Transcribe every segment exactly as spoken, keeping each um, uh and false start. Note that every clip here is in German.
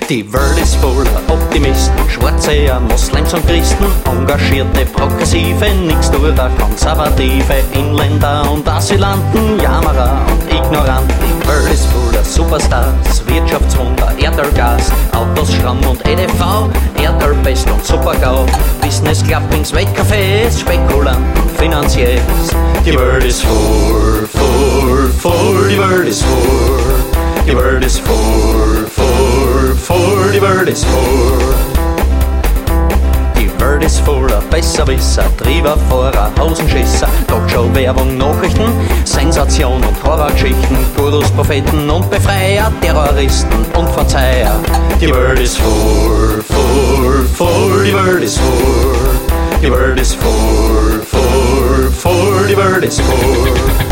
Die Welt ist voller Optimisten, Schwarze, Moslems und Christen, engagierte, progressive, nix durch konservative Inländer und Asylanten, Jammerer und Ignoranten. Die Welt ist voller Superstars, Wirtschaftswunder, Erdölgas, Autos, Strom und E D V, Erdöl, Best und Supergau, Business Clubbings, Wettcafés, Spekulanten, Finanziers. Die Welt ist voll, voll, voll, die Welt ist voll. Die Welt ist voll, voll, voll, die Welt ist voll. Die Welt ist voller Besserwisser, Trieber, Fahrer, Hosenschisser, Talkshow, Werbung, Nachrichten, Sensation und Horrorgeschichten, Gurus, Propheten und Befreier, Terroristen und Verzeiher. Die Welt ist voll, voll, voll, die Welt ist voll. Die Welt ist voll, voll, voll, die Welt ist voll.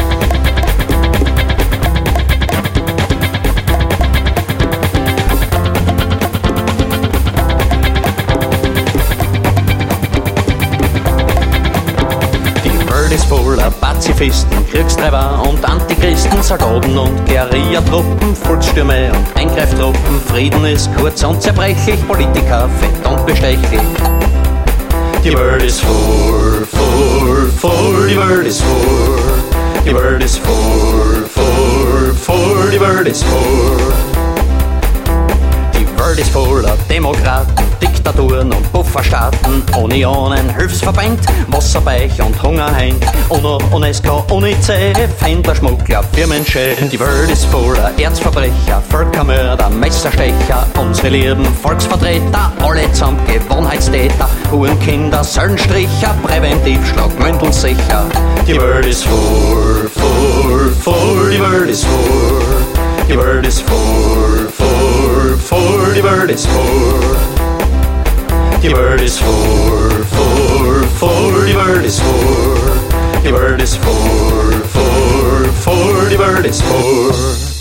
Ist voller Pazifisten, Kriegstreiber und Antichristen, Soldaten und Guerillatruppen, Volksstürme und Eingreiftruppen. Frieden ist kurz und zerbrechlich, Politiker fett und bestechlich. Die Welt ist voll, voll, voll, die Welt ist voll. Die Welt ist voll, voll, voll, die Welt ist voll. Die Welt ist voller Demokraten, Diktaturen und Pufferstaaten, Unionen, Hilfsverband, Wasserbeich und Hungerhain, UNO, UNESCO, UNICEF, Händlerschmuggler, Firmenchef. Die Welt ist voller Erzverbrecher, Völkermörder, Messerstecher, unsere lieben Volksvertreter, alle zusammen Gewohnheitstäter, Hurenkinder, Söllenstricher, Präventivschlag, Mündelsicher. Die Welt ist voll, voll, voll, die Welt ist voll. Die Welt ist voll, voll, voll, die Welt ist voll. Die Welt ist voll, voll, voll, die Welt ist voll. Die Welt ist voll, voll, voll, die Welt ist voll.